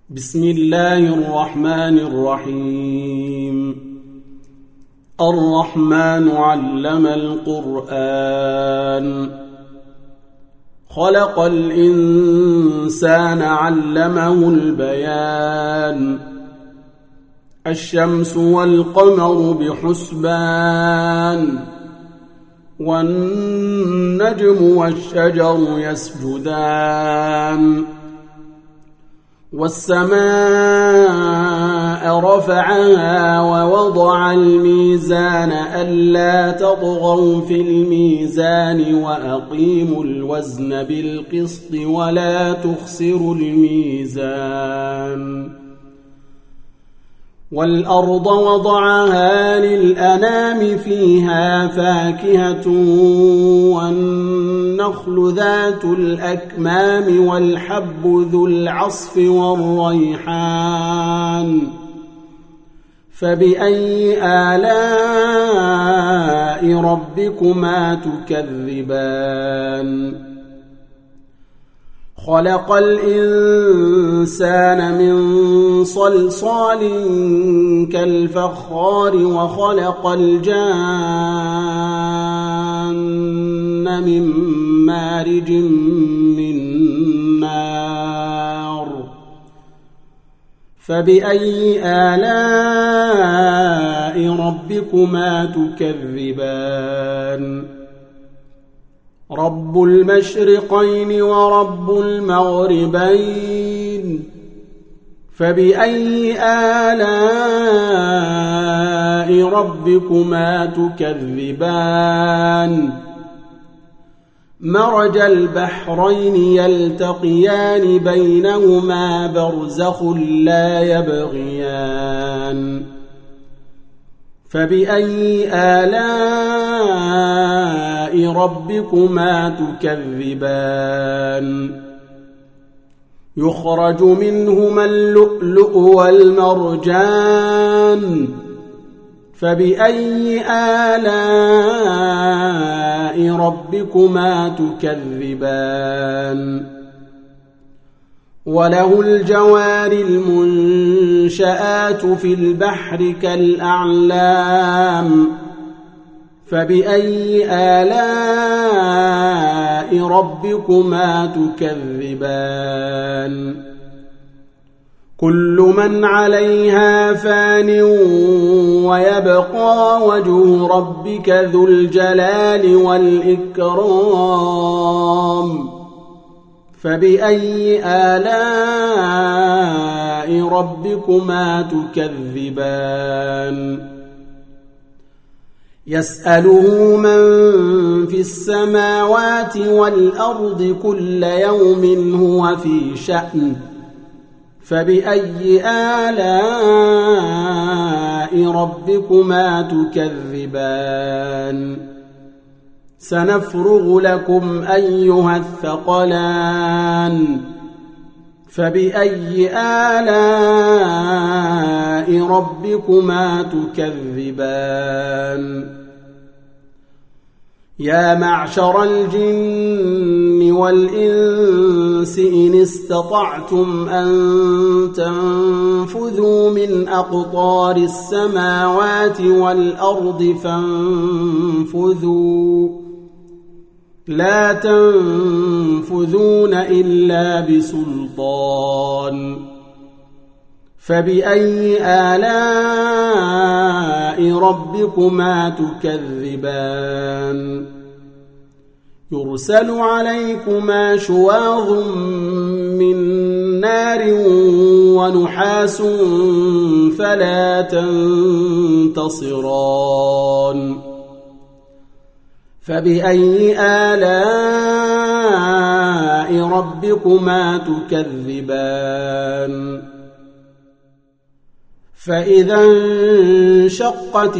بسم الله الرحمن الرحيم. الرحمن علم القرآن خلق الإنسان علمه البيان الشمس والقمر بحسبان والنجم والشجر يسجدان والسماء رفعها ووضع الميزان ألا تطغوا في الميزان وأقيموا الوزن بالقسط ولا تخسروا الميزان والأرض وضعها للأنام فيها فاكهة والنخل ذات الأكمام والحب ذو العصف والريحان فبأي آلاء ربكما تكذبان خلق الإنسان من صلصال كالفخار وخلق الجان من مارج من نار فبأي آلاء ربكما تكذبان رب المشرقين ورب المغربين فبأي آلاء ربكما تكذبان مرج البحرين يلتقيان بينهما برزخ لا يبغيان فبأي آلاء ربكما تكذبان يخرج منهما اللؤلؤ والمرجان فبأي آلاء ربكما تكذبان وله الجوار المنشآت في البحر كالأعلام فبأي آلاء ربكما تكذبان كل من عليها فان ويبقى وجه ربك ذو الجلال والإكرام فبأي آلاء ربكما تكذبان يسأله من في السماوات والأرض كل يوم هو في شأن فبأي آلاء ربكما تكذبان سنفرغ لكم أيها الثقلان فبأي آلاء ربكما تكذبان يا معشر الجن والإنس إن استطعتم أن تنفذوا من أقطار السماوات والأرض فانفذوا لا تنفذون إلا بسلطان فبأي آلاء ربكما تكذبان يرسل عليكما شواظ من نار ونحاس فلا تنتصران فبأي آلاء ربكما تكذبان فإذا انشقت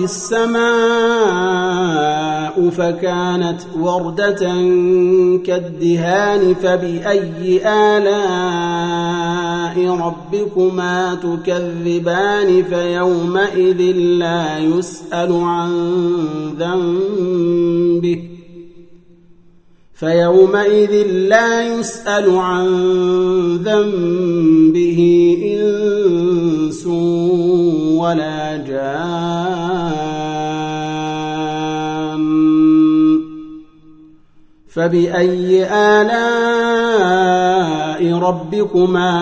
السماء فكانت وردة كالدهان فبأي آلاء ربكما تكذبان فيومئذ لا يسأل عن ذنبه فيومئذ لا يسأل عن ذنبه ولا جان فبأي آلاء ربكما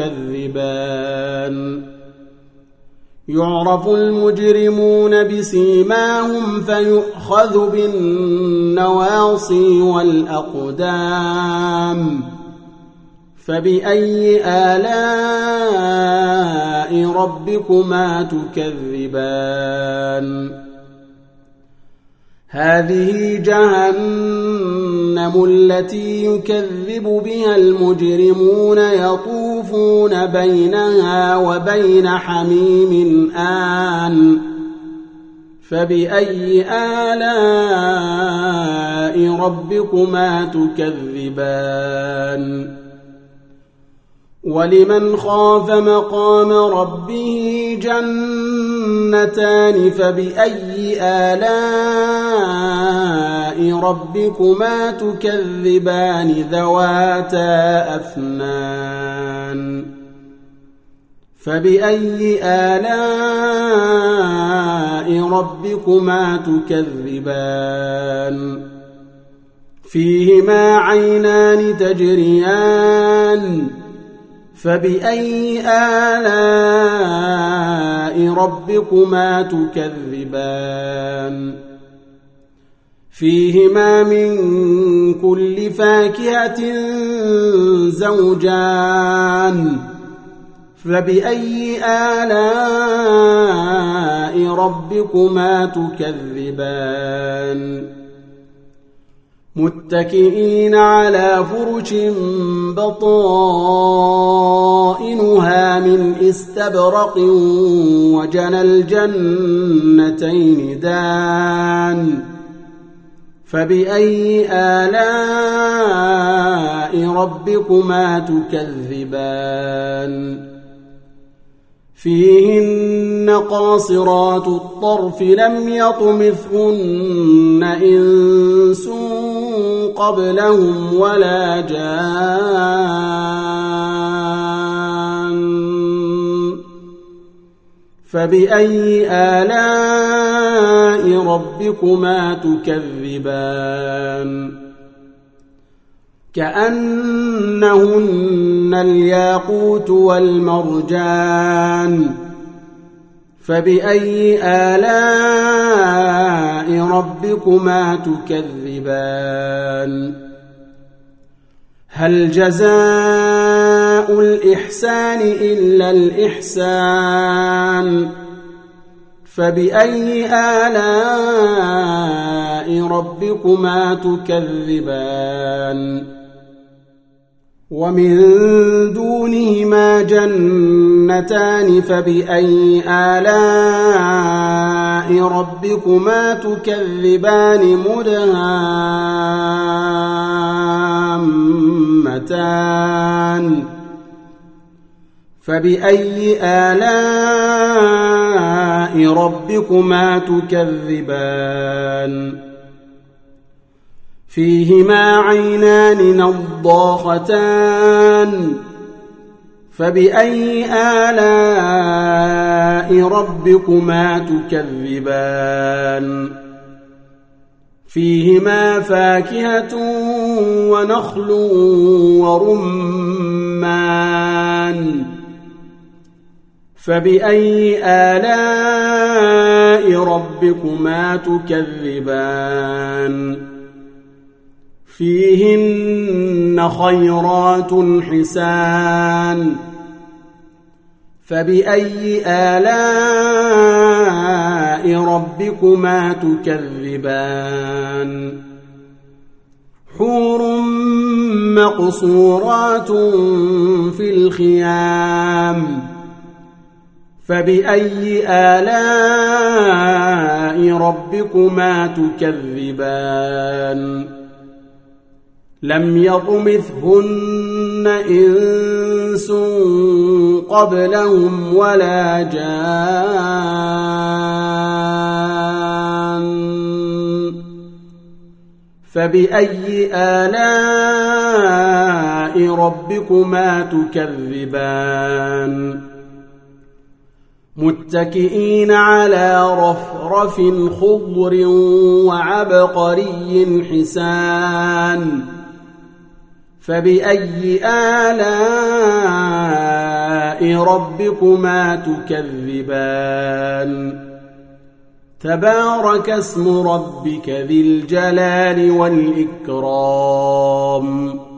تكذبان يعرف المجرمون بسيماهم فيؤخذ بالنواصي والأقدام فبأي آلاء ربكما تكذبان هذه جهنم التي يكذب بها المجرمون يطوفون بينها وبين حميم آن فبأي آلاء ربكما تكذبان ولمن خاف مقام ربه جنتان فبأي آلاء ربكما تكذبان ذواتا أفنان فبأي آلاء ربكما تكذبان فيهما عينان تجريان فبأي آلاء ربكما تكذبان فيهما من كل فاكهة زوجان فبأي آلاء ربكما تكذبان متكئين على فرش بطائنها من استبرق وجنى الجنتين دان فبأي آلاء ربكما تكذبان فيهن قاصرات الطرف لم يطمثهن إنس قبلهم ولا جان فبأي آلاء ربكما تكذبان كأنهن الياقوت والمرجان فبأي آلاء ربكما تكذبان هل جزاء الإحسان إلا الإحسان فبأي آلاء ربكما تكذبان ومن دونهما جنتان فبأي آلاء ربكما تكذبان مدهامتان فبأي آلاء ربكما تكذبان فيهما عينان نضاختان فبأي آلاء ربكما تكذبان فيهما فاكهة ونخل ورمان فبأي آلاء ربكما تكذبان فيهن خيرات حسان فبأي آلاء ربكما تكذبان حور مقصورات في الخيام فبأي آلاء ربكما تكذبان لم يطمثهن إنس قبلهم ولا جان فبأي آلاء ربكما تكذبان متكئين على رفرف خضر وعبقري حسان فبأي آلاء ربكما تكذبان تبارك اسم ربك ذي الجلال والإكرام